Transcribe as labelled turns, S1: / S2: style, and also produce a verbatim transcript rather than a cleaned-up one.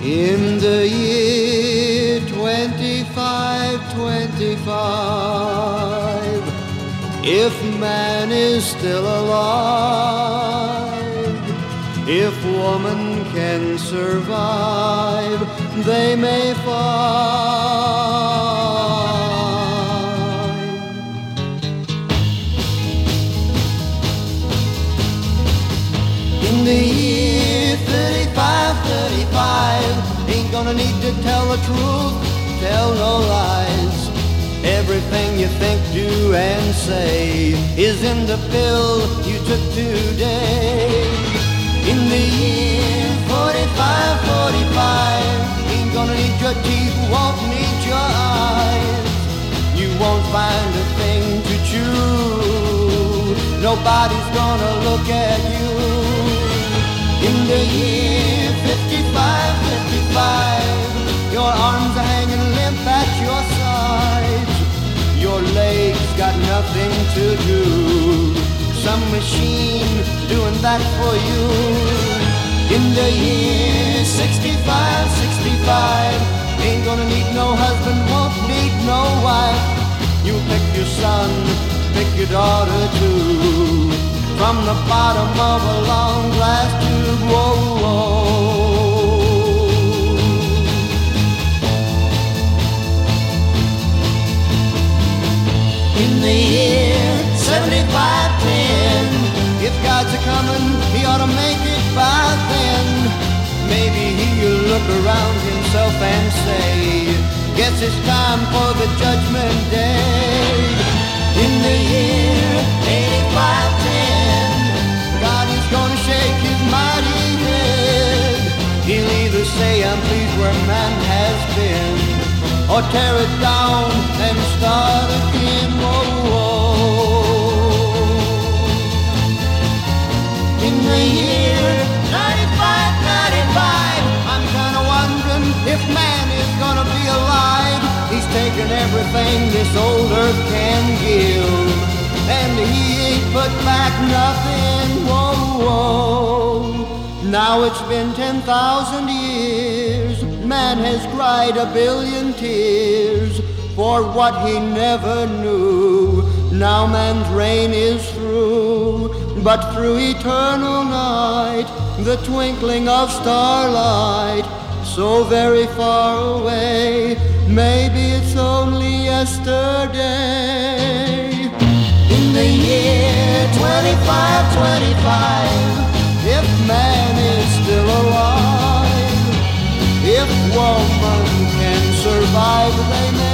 S1: In the year twenty-five twenty-five, if man is still alive, if woman can survive, they may find. In the year thirty-five thirty-five, ain't gonna need to tell the truth, tell no lies. Everything you think, do, and say is in the pill you took today. In the year forty-five forty-five, ain't gonna need your teeth, won't need your eyes. You won't find a thing to chew, nobody's gonna look at you. In the year fifty-five fifty-five, your arms are hanging limp at your sides. Your legs got nothing to do, some machine doing that for you. In the year sixty-five sixty-five, ain't gonna need no husband, won't need no wife. You pick your son, pick your daughter too, from the bottom of a long glass tube. Whoa, whoa. In the year seventy-five ten, if God's a-comin', he ought to make it by then. Maybe he'll look around himself and say, guess it's time for the judgment day. In the year eighty-five ten, God is gonna shake his mighty head. He'll either say, I'm pleased where man has been, or tear it down and start again. Whoa, whoa. In the year ninety-five ninety-five, I'm kinda wondering if man is gonna be alive. He's taken everything this old earth can give, and he ain't put back nothing. Whoa, whoa. Now it's been ten thousand years, man has cried a billion tears for what he never knew. Now man's reign is through, but through eternal night, the twinkling of starlight, so very far away, maybe it's only yesterday. In the year twenty-five twenty-five, if man is still alive, if woman can survive, they may